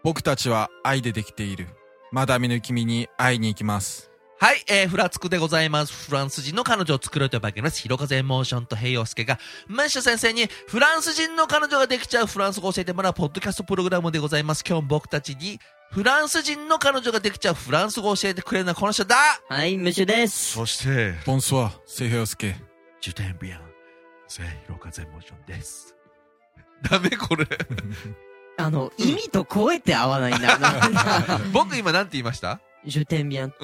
僕たちは愛でできている。まだ見ぬ君に会いに行きます。 はい、フラつくでございます。フランス人の彼女を作ろうというわけです。ひろかぜエモーションと平洋介が、マッシュ先生にフランス人の彼女ができちゃうフランス語を教えてもらうポッドキャストプログラムでございます。今日僕たちにフランス人の彼女ができちゃうフランス語を教えてくれるのはこの人だ。 はい、ムシュです。 そして、 ボンソワ、セイヘヨスケ。 ジュテンビアン、セイヒロカゼエモーションです。ダメこれ。 意味と声って合わないんだな。 僕今なんて言いました？ ジュテンビアンって、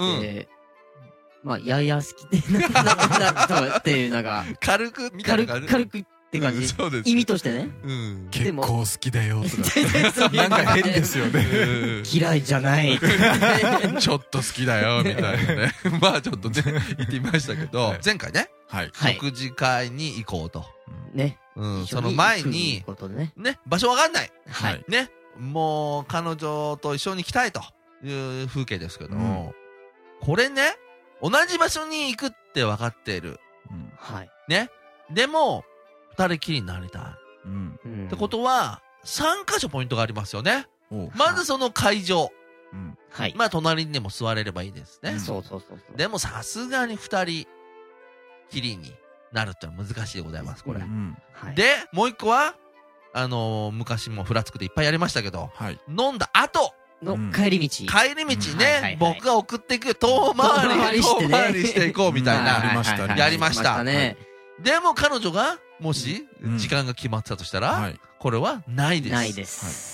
まあ、やや好きっていうのが、 軽くみたいな感じ。 軽くって感じ。 そうです。 意味としてね。 結構好きだよとか。なんか変ですよね。 嫌いじゃない。 ちょっと好きだよ、みたいなね。まあちょっとね、言ってみましたけど、前回ね、食事会に行こうと。 ね。 その前に、ね、場所わかんない。 はい。 ね。もう、彼女と一緒に行きたいという風景ですけども、これね、同じ場所に行くって分かっている。 はい。 ね。でも、二人きりになりたい。ってことは、3カ所ポイントがありますよね。まずその会場。 はい。 まあ、隣にでも座れればいいですね。 そう。 でも、さすがに二人きりになるってのは難しいでございます、これ。で、もう一個は、昔もフラつくでいっぱいやりましたけど、飲んだ後の帰り道。 帰り道ね、僕が送っていく遠回りしていこうみたいな。やりました。でも彼女が、もし、時間が決まってたとしたら、これはないです。 ないです。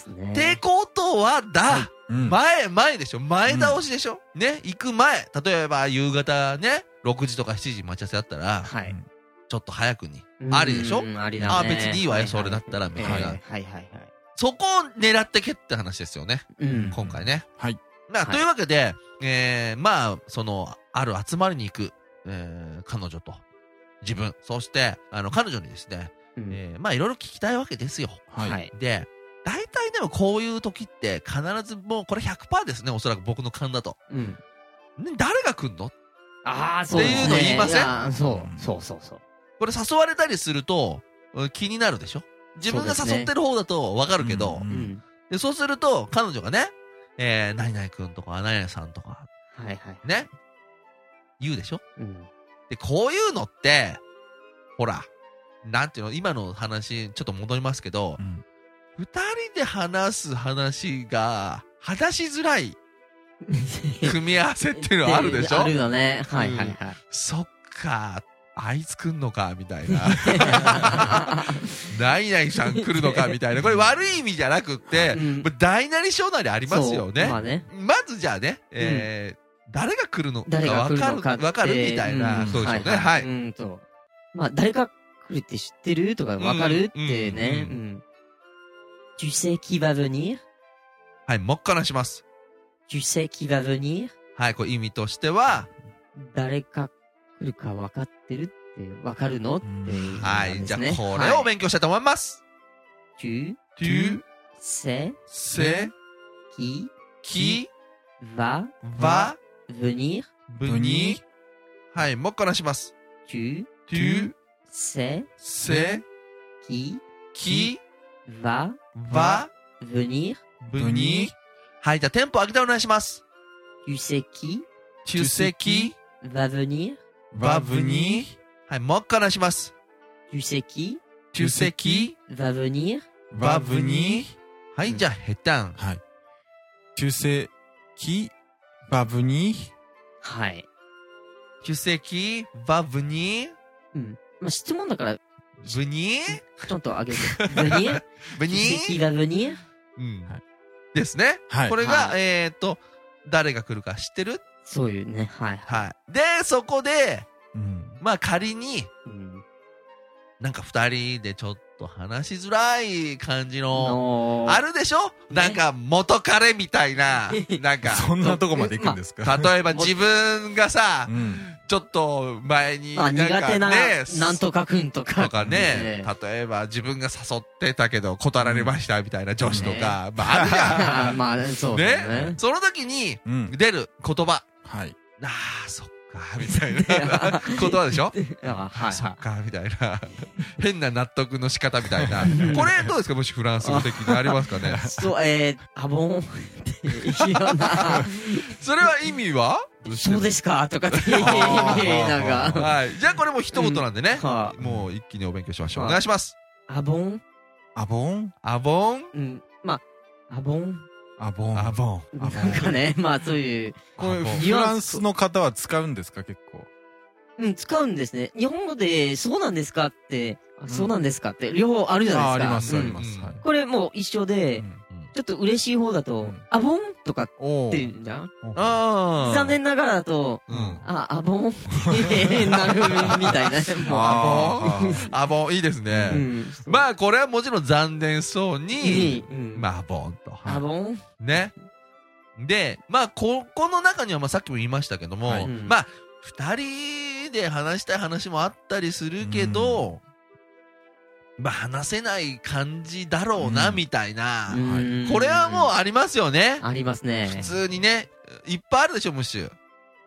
ってことは前でしょ、前倒しでしょ、ね、行く前。例えば夕方ね、6時とか7時待ち合わせだったら、ちょっと早くに。ありでしょ？ ありだね。 別にいいわよ、それだったら、みたいな。そこを狙ってけって話ですよね。今回ね。というわけで、まあ、ある集まりに行く、彼女と、自分、そして、彼女にですね、まあ、いろいろ聞きたいわけですよ。で、大体でもこういう時って、必ずもう、これ 100% ですね、おそらく僕の勘だと。誰が来んの？ そうですね。 っていうの言いません？ そう。 これ誘われたりすると、気になるでしょ？自分が誘ってる方だとわかるけど、で、そうすると、彼女がね、何々くんとか、何々さんとか、ね、言うでしょ？で、こういうのって、ほら、なんていうの、今の話、ちょっと戻りますけど、二人で話す話が、話しづらい組み合わせっていうのあるでしょ？ あるよね。 そっか、あいつ来んのか、みたいな。何々さん来るのか、みたいな。これ悪い意味じゃなくって、大なり小なりありますよね。まずじゃあね、誰が来るのかわかるみたいな。そうですよね。はい。 まあ、誰が来るって知ってるとかわかるってね。Tu sais qui va venir? はい、もっからします。 Tu sais qui va venir? はい、これ意味としては、 誰か来るか分かってるって分かるのっていう、 はい、じゃあこれを勉強したいと思います。 Tu sais qui va venir? はい、もっからします。 Tu sais qui va venir? はい、じゃあテンポ上げてお願いします。 Tu sais qui va venir? はい、もっからします。 Tu sais qui va venir? はい、じゃあヘタン。 はい。Tu sais qui va venir? はい。 Tu sais qui va venir? まあ、質問だから、 venir? ちょっと上げて。venir? Tu sais qui va venir? ですね。これが、誰が来るか知ってる？ そういうね。はい。 で、そこで、まあ仮に、なんか二人でちょっと話しづらい感じの、あるでしょ？なんか元彼みたいな、なんか。 そんなとこまで行くんですか？ 例えば自分がさ、ちょっと前に、 苦手な、なんとかくんとか。 とかね、例えば自分が誘ってたけど断られましたみたいな女子とか、まああるじゃん。 まあ、そうね。 その時に出る言葉。 はい。 ああ、そっか。 か、みたいな言葉でしょはい。 そっか、みたいな。変な納得の仕方みたいな。これどうですかもしフランス語的にありますかねそう、アボンっていうような。 それは意味はそうですかとかっていう意味なんか。 はい。じゃあこれも一言なんでね。 はもう一気にお勉強しましょう。お願いします。 アボンアボンアボンうん。まあ、アボンアボン。アボン。 なんかね、まあそういう。 これフランスの方は使うんですか結構。 うん、使うんですね。日本語で、そうなんですかって、そうなんですかって、両方あるじゃないですか。 あります、あります。 これもう一緒で、ちょっと嬉しい方だと、アボンとかって言うんじゃん残念ながらだと、アボンってなるみたいな。 アボンいいですね。まあこれはもちろん残念そうに、まあアボンと。 アボンね。で、まあこの中にはまあさっきも言いましたけども、まあ二人で話したい話もあったりするけど、まあ話せない感じだろうな、みたいな。これはもうありますよね。 ありますね。 普通にね。いっぱいあるでしょ、ムッシュ。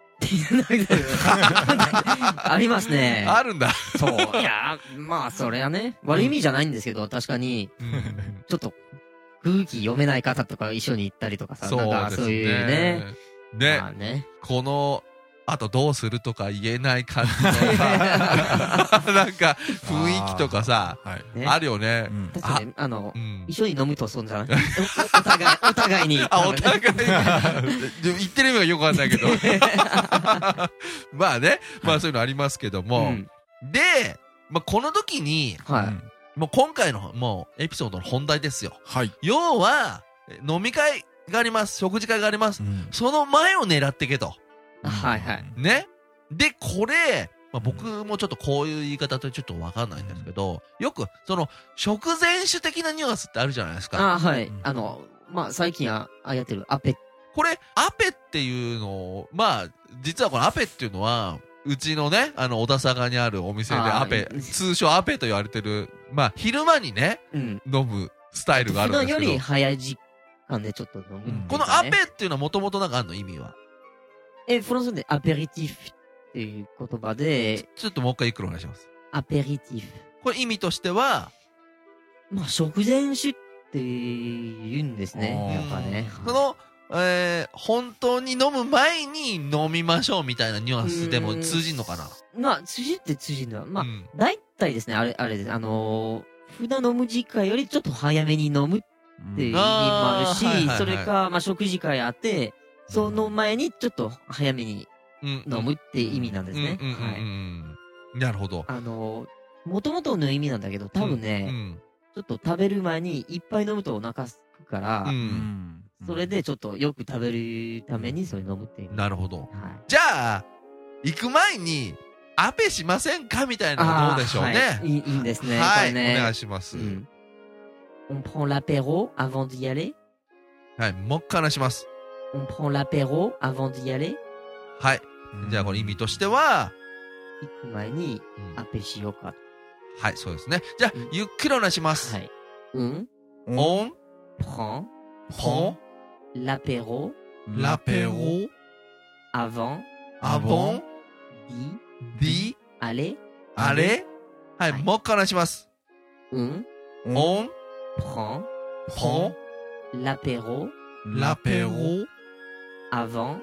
ありますね。 あるんだ。 そう。いや、まあそれはね、悪い意味じゃないんですけど、確かに、ちょっと空気読めない方とか一緒に行ったりとかさ、なんかそういうね。 ね。この、あとどうするとか言えない感じのさ、なんか雰囲気とかさ、あるよね。 一緒に飲むとそんじゃないお互いに。 お互いに。言ってる意味がよくわかんないけど。まあね、まあそういうのありますけども。で、まあこの時に、もう今回のもうエピソードの本題ですよ。要は、飲み会があります。食事会があります。その前を狙ってけと。 はいはい。 ね。で、これ、まあ、僕もちょっとこういう言い方とちょっとわかんないんですけど、よく、食前酒的なニュアンスってあるじゃないですか。 はい。まあ、最近やってるアペ。 これ、アペっていうのを、まあ、実はこのアペっていうのは、うちのね、小田坂にあるお店でアペ、通称アペと言われてる、まあ、昼間にね、飲むスタイルがあるんですけど。 普段より早い時間でちょっと飲む。 このアペっていうのはもともとなんかあるの意味はフランスでアペリティフっていう言葉で。 ちょっともう一回ゆっくりお願いします。 アペリティフ。 これ意味としては、 まあ、食前酒って言うんですね。やっぱね。 本当に飲む前に飲みましょうみたいなニュアンスでも通じんのかな。 まあ、通じるのは、まあ、大体ですね、あれです。普段飲む時間よりちょっと早めに飲むっていう意味もあるし、それか、まあ、食事会あって、その前にちょっと早めに飲むって意味なんですね。 なるほど。 もともとの意味なんだけど、多分ね、ちょっと食べる前にいっぱい飲むとお腹すくから、それでちょっとよく食べるためにそれ飲むっていう。 なるほど。じゃあ、行く前に、アペしませんかみたいなのどうでしょうね。 いいんですね。 はい。お願いします。 On prend l'apéro avant d'y aller? はい。もう一回話します。 On prend l'apéro avant d'y aller? はい。じゃあこれ意味としては、 行く前にアペしようか。 はい、そうですね。じゃあ、ゆっくりお願いします。 はい。 on prend l'apéro avant d'y aller? はい、もう一回お願いします。 on prend l'apéro avant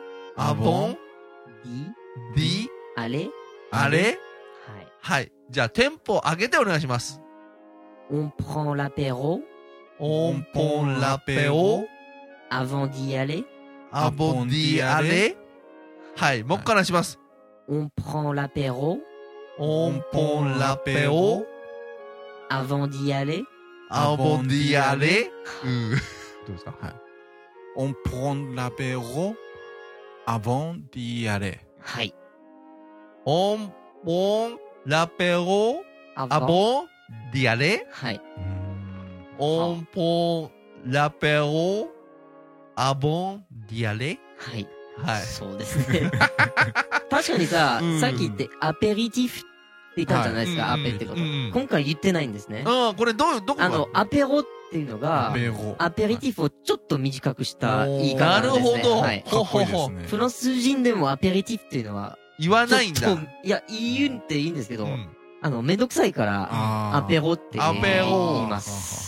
d'y aller? はい。じゃあ、テンポ上げてお願いします。 On prend l'apéro avant d'y aller? はい。もう一回お願いします。 On prend l'apéro avant d'y aller? どうですか？はい。 On prend l'apéro avant d'y aller. はい。 On prend l'apéro avant d'y aller? はい。 On prend l'apéro avant d'y aller? はい。 はい。 そうですね。確かにさ、さっき言ってアペリティフって言ったじゃないですか、アペってこと。今回言ってないんですね。 これどこがアペロっていうのが、アペリティフをちょっと短くした言い方なんですね。 なるほど。 はい。 かっこいいですね。 フランス人でもアペリティフっていうのは言わないんだ。 いや、言うんっていいんですけど、めんどくさいから、アペロって言います。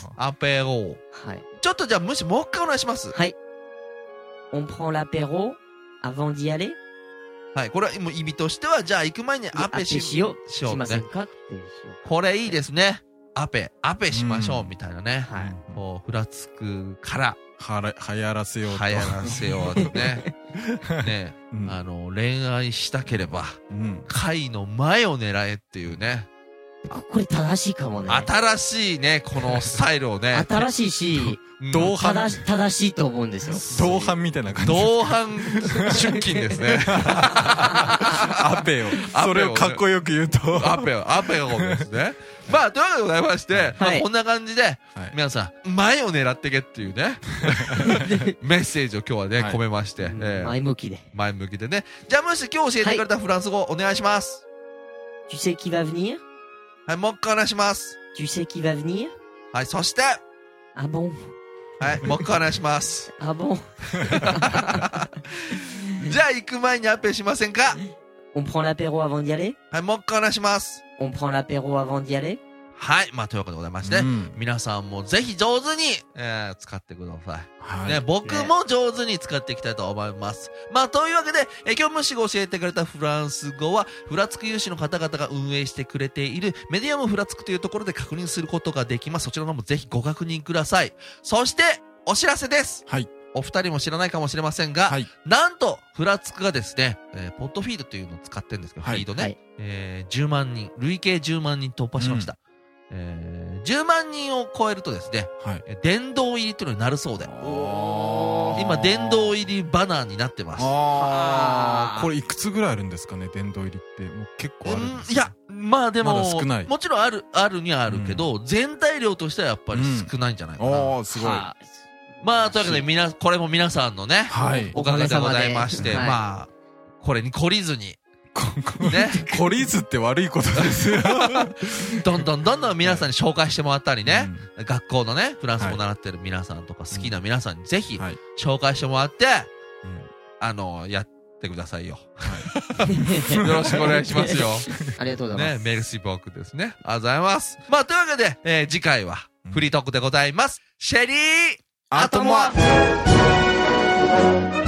アペロ。 はい。 ちょっとじゃあ、もう一回お願いします。 はい。On prend l'apéro avant d'y aller? はい。これはもう意味としては、じゃあ行く前にアペしよう。 しませんかって。 これいいですね。アペしましょうみたいなね。はい。こう、ふらつくから。 流行らせようと。 流行らせようとね。ね、恋愛したければ、会の前を狙えっていうね。 これ正しいかもね。 新しいね、このスタイルをね。 新しいし、正しいと思うんですよ。 同伴みたいな感じ。 同伴出勤ですね。 アペを。それをかっこよく言うと。 アペをですね。まあ、というわけでございまして、こんな感じで、皆さん、前を狙ってけっていうね、メッセージを今日はね、込めまして。 前向きで。 前向きでね。じゃあ、もし今日教えてくれたフランス語、お願いします。 Tu sais qui va venir? はい、もう一回お願いします。 Tu sais qui va venir? はい、そして、 Ah bon? はい、もう一回お願いします。 Ah bon? じゃあ、行く前にアペしませんか？ On prend l'apéro avant d'y aller? はい、もう一回お願いします。 On prend l'apéro avant d'y aller? はい。まあ、というわけでございまして、皆さんもぜひ上手に、使ってください。はい。ね、僕も上手に使っていきたいと思います。まあ、というわけで、今日ムッシーが教えてくれたフランス語は、フラつく有志の方々が運営してくれているメディアムフラつくというところで確認することができます。そちらの方もぜひご確認ください。そして、お知らせです。 はい。 お二人も知らないかもしれませんが、はい、なんと、フラつくがですね、ポッドフィードというのを使ってるんですけど、フィードね、はい、10万人、累計10万人突破しました。10万人を超えるとですね、はい、殿堂入りというのになるそうで。今、殿堂入りバナーになってます。 これいくつぐらいあるんですかね、殿堂入りって。もう結構あるんですか？ いや、まあでも、 まだ少ない。 もちろんあるにはあるけど、全体量としてはやっぱり少ないんじゃないかな。 すごい。 まあ、というわけで、これも皆さんのね、はい、おかげでございまして、まあ、これに懲りずに、 ね。懲りずって悪いことですよ。 どんどん皆さんに紹介してもらったりね、学校のね、フランス語習ってる皆さんとか好きな皆さんにぜひ、紹介してもらって、やってくださいよ。よろしくお願いしますよ。 ありがとうございます。 ね、メルシボークですね。ありがとうございます。まあ、というわけで、次回は、フリートークでございます。シェリーアトモア